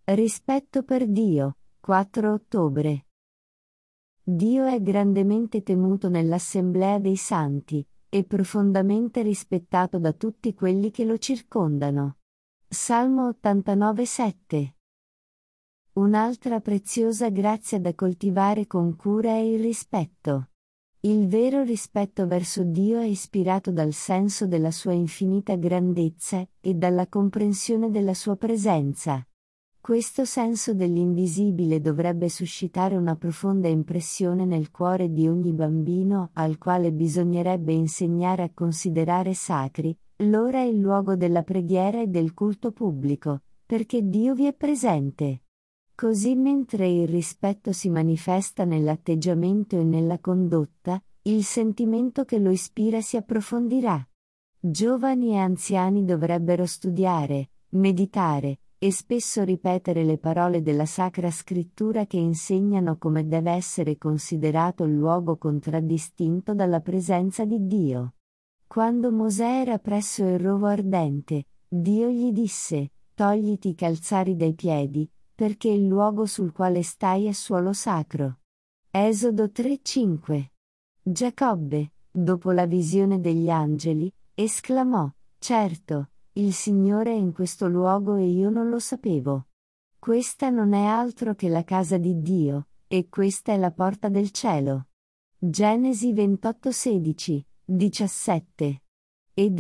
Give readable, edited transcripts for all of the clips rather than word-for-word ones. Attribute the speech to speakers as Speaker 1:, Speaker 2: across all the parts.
Speaker 1: Rispetto per Dio, 4 ottobre. Dio è grandemente temuto nell'assemblea dei santi, e profondamente rispettato da tutti quelli che lo circondano. Salmo 89,7. Un'altra preziosa grazia da coltivare con cura è il rispetto. Il vero rispetto verso Dio è ispirato dal senso della sua infinita grandezza e dalla comprensione della sua presenza. Questo senso dell'invisibile dovrebbe suscitare una profonda impressione nel cuore di ogni bambino, al quale bisognerebbe insegnare a considerare sacri l'ora e il luogo della preghiera e del culto pubblico, perché Dio vi è presente. Così mentre il rispetto si manifesta nell'atteggiamento e nella condotta, il sentimento che lo ispira si approfondirà. Giovani e anziani dovrebbero studiare, meditare, e spesso ripetere le parole della Sacra Scrittura che insegnano come deve essere considerato il luogo contraddistinto dalla presenza di Dio. Quando Mosè era presso il rovo ardente, Dio gli disse: «Togliti i calzari dai piedi, perché il luogo sul quale stai è suolo sacro». Esodo 3:5. Giacobbe, dopo la visione degli angeli, esclamò: «Certo, il Signore è in questo luogo e io non lo sapevo. Questa non è altro che la casa di Dio, e questa è la porta del cielo». Genesi 28:16, 17. Ed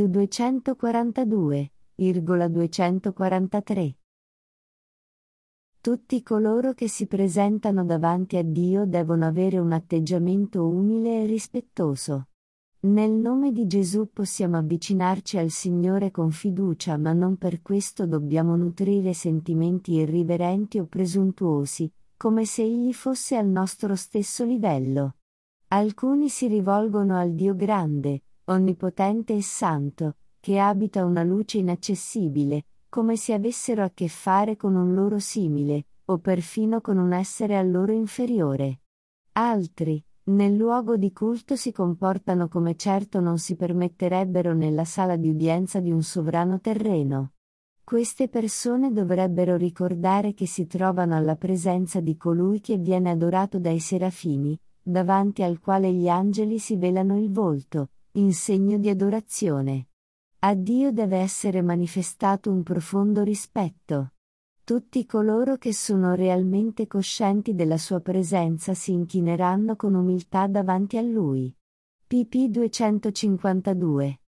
Speaker 1: 242,243. Tutti coloro che si presentano davanti a Dio devono avere un atteggiamento umile e rispettoso. Nel nome di Gesù possiamo avvicinarci al Signore con fiducia, ma non per questo dobbiamo nutrire sentimenti irriverenti o presuntuosi, come se Egli fosse al nostro stesso livello. Alcuni si rivolgono al Dio grande, onnipotente e santo, che abita una luce inaccessibile, come se avessero a che fare con un loro simile, o perfino con un essere a loro inferiore. Altri, nel luogo di culto si comportano come certo non si permetterebbero nella sala di udienza di un sovrano terreno. Queste persone dovrebbero ricordare che si trovano alla presenza di colui che viene adorato dai serafini, davanti al quale gli angeli si velano il volto, in segno di adorazione. A Dio deve essere manifestato un profondo rispetto. Tutti coloro che sono realmente coscienti della sua presenza si inchineranno con umiltà davanti a Lui. pp. 252